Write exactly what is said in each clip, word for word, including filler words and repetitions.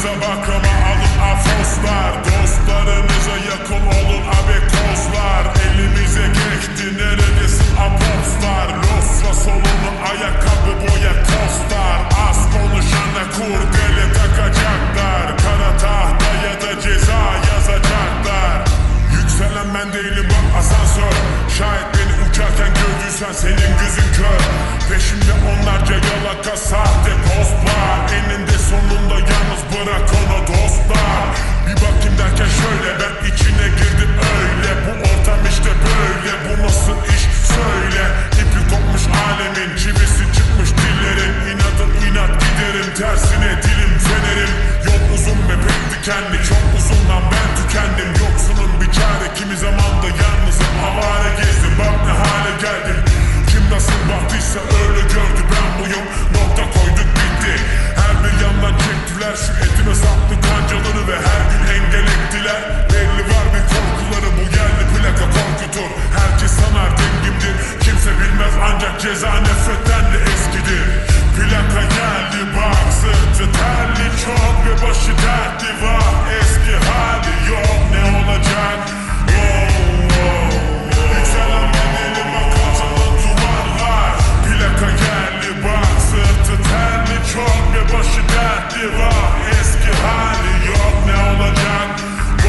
Göze bakama alın afoslar, dostlarınıza yakın olun abekozlar. Elimize geçti neredesin apopslar, Losra solunu ayakkabı boya tostar. Az konuşana kurdele takacaklar, kara tahta ya da ceza yazacaklar. Yükselen ben değilim bak asansör, şayet beni uçarken gördüysen senin gözün kör. Peşimde onlarca yalaka sahte postlar, eninde sonunda yalnız bırak onu dostlar. Bir bakayım derken şöyle ben içine girdim öyle, bu ortam işte böyle, bu nasıl iş söyle. İpi kopmuş alemin, çivisi çıkmış dillerin, inadın inat giderim tersine dilim fenerim. Yol uzun ve pek dikenli, çok uzundan ben tükendim. Yoksunun bir çare, kimi zamanda yalnızım, avare gezdim, bak ne hale geldim. Kim nasıl baktıysa öyle gördü, ben buyum, nokta koyduk bitti. Her bir yandan çektiler şu etime saplı kancaları ve her gün engel ettiler. Belli var bir korkuları, bu geldi plaka korkutur. Herkes sanar dengimdir, kimse bilmez ancak ceza nefretten de eskidir. Plaka geldi bak, sırtı terli çok ve başı dertli var. Eski hali yok, ne olacak? Oh, oh. Yükselen bedenim akıllı duvarlar. Plaka geldi bak, sırtı terli çok ve başı dertli var. Eski hali yok, ne olacak? Oh,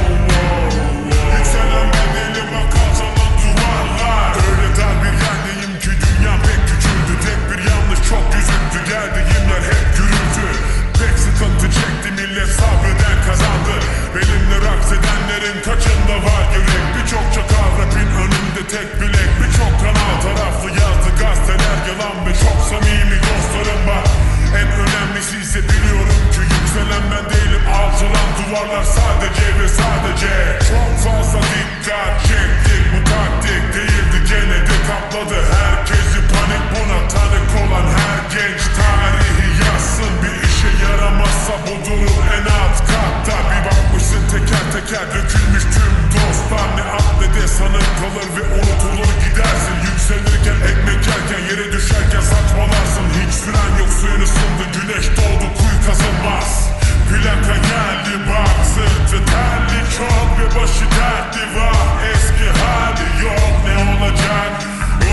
oh. Yükselen bedenim akıllı duvarlar. Öyle dar bir yerdeyim ki dünya pek küçüldü. Tek bir yanlış çok yüzüktü, geldiğim yer hep gürültü. Pek sıkıntı çekti millet, sabreden kazandı. Benimle raks edenlerin kaçında var yürek. Birçok çakal rapin önünde tek bilek. Birçok kanal taraflı yazdı gazeteler yalan ve çok samimi dostlarım var. En önemlisi ise biliyorum ki yükselen ben değilim, alçalan duvarlar sadece ve sadece. Çok fazla dikkat çektik, bu taktik değildi, gene de kapladı herkesi panik. Buna tanık olan her genç tarihi yazsın. Bir işe yaramazsa bu durum en alt katta. Bir bakmışsın teker teker dökülmüş tüm dostlar. Ne at ne de sanık kalır ve unutulur gidersin. Yükselirken ekmek yerken, yere düşerken saçmalarsın. Hiç süren yok, suyun ısındı, güneş doğdu, kuyu kazınmaz. Plaka geldi bak, sırtı terli çok ve başı dertli var. Eski hali yok, ne olacak? Oh,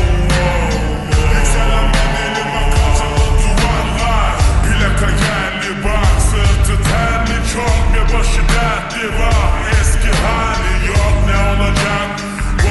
oh. Yükselen bedenim akıllı duvarlar. Plaka geldi bak, sırtı terli çok ve başı dertli var. Eski hali yok, ne olacak? Oh,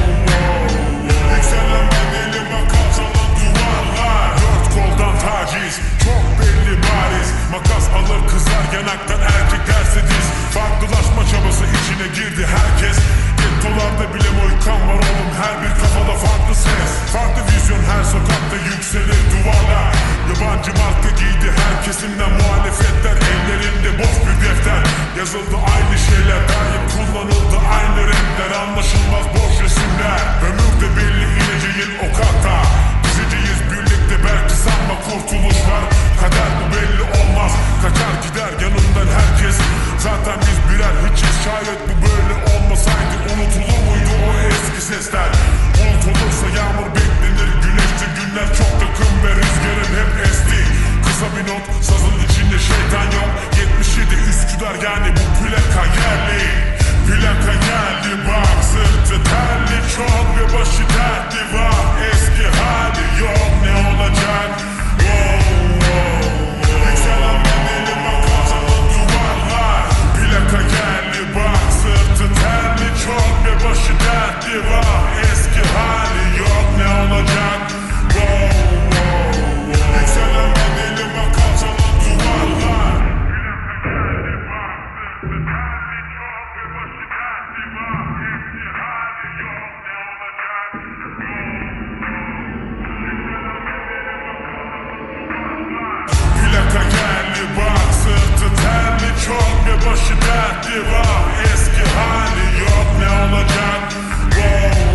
oh. Yükselen bedenim akıllı duvarlar. Dört koldan taciz, çok belli bariz. Makas alır kızlar yanaktan, erkek derse diz. Farklılaşma çabası içine girdi herkes. Gettolarda bile moykan var oğlum, her bir kafada farklı ses. Farklı vizyon, her sokakta yükselir duvarlar. Yabancı marka giydi her kesimden muhalefetler. Ellerinde boş bir defter, yazıldı aynı şeyler. Daim kullanıldı aynı renkler, anlaşılmaz boş resimler. Ömür de belli, ineceğin o kata. Dizeceğiz birlikte, belki sanma kurtuluş var. Kader bu belli olmaz, kaçar gider yanından herkes. Zaten biz birer hiçiz, şayet bu böyle olmasaydı unutulur muydu o eski sesler? Unutulursa yağmur beklenir, güneşli günler çok yakın ve rüzgarın hep esti. Kısa bir not, sazın içinde şeytan yok. Yetmiş yedi Üsküdar, yani bu plaka yerli. Plaka geldi bak, sırtı terli çok ve başı dertli var. Eski hali yok, ne olacak? Oh, oh. Yükselen bedenim akıllı duvarlar. Plaka geldi bak, sırtı terli çok ve başı dertli var. Eski hali yok, ne olacak? Oh, oh. Yükselen bedenim akıllı duvarlar. Plaka geldi bak, sırtı terli çok ve başı dertli var. Eski hali yok, ne olacak? Oh.